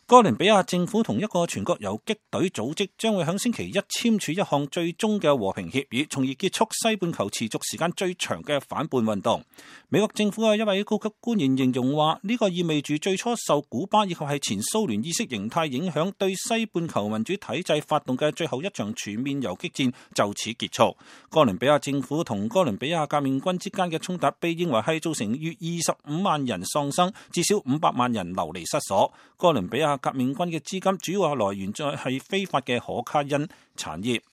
哥倫比亞政府同一個全國游擊隊組織將會喺星期一簽署一項最終嘅和平協議，從而結束西半球持續時間最長嘅反叛運動。美國政府嘅一位高級官員形容話，呢個意味住最初受古巴以及係前蘇聯意識形態影響對西半球民主體制發動嘅最後一場全面游擊戰就此結束。哥倫比亞政府同哥倫比亞革命軍之間嘅衝突被認為係造成約25萬人喪生，至少500萬人流離失所。哥倫比亞革命軍嘅資金主要來源在係非法嘅可卡因產業。